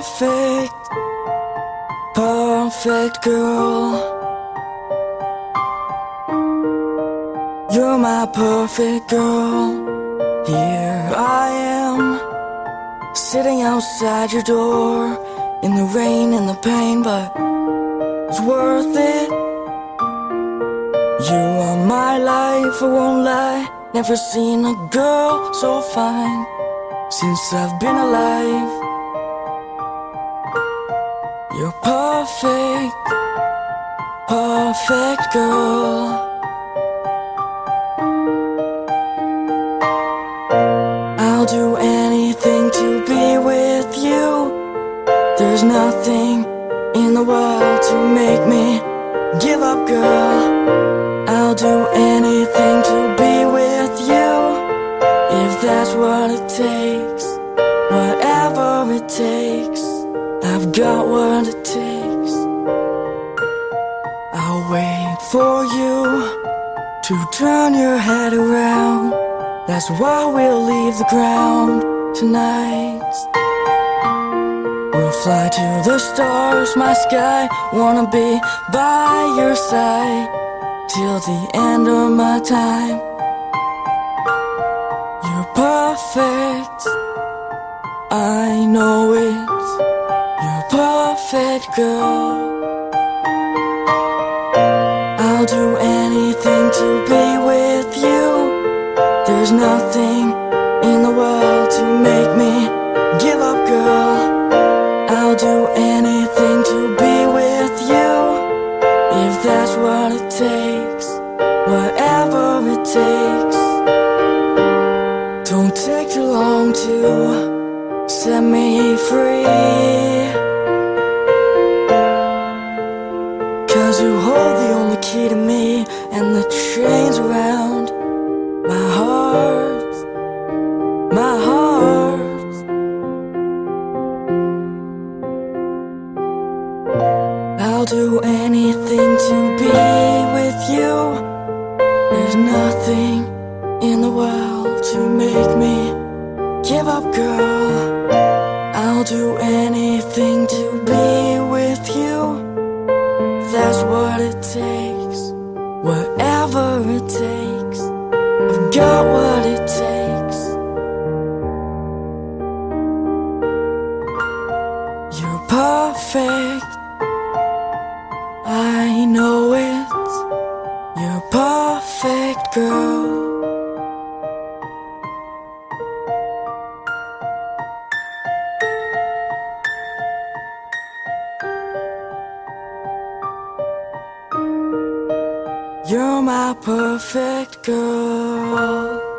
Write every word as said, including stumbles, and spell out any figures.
perfect, perfect girl. You're my perfect girl. Here I am, sitting outside your door, in the rain and the pain, but it's worth it. You are my life, I won't lie. Never seen a girl so fine since I've been alive. You're perfect, perfect girl. I'll do anything to be with you. There's nothing in the world to make me give up, girl. I'll do anything to be with you, if that's what it takes. Whatever it takes, I've got what it takes. I'll wait for you to turn your head around. That's why we'll leave the ground tonight. We'll fly to the stars, my sky. Wanna be by your side till the end of my time. You're perfect, I know it. You're perfect, girl. I'll do anything to be with you. There's nothing in the world to make me give up, girl. I'll do anything to be with you, if that's what it takes. Whatever it takes. Don't take too long to set me free, 'cause you hold the only key to me, and the chains around my heart, my heart. I'll do anything to be with you. There's nothing in the world to make me give up, girl. I'll do anything to be with you. That's what it takes. Whatever it takes, I've got what it takes. You're perfect, I know it. You're perfect, girl. You're my perfect girl.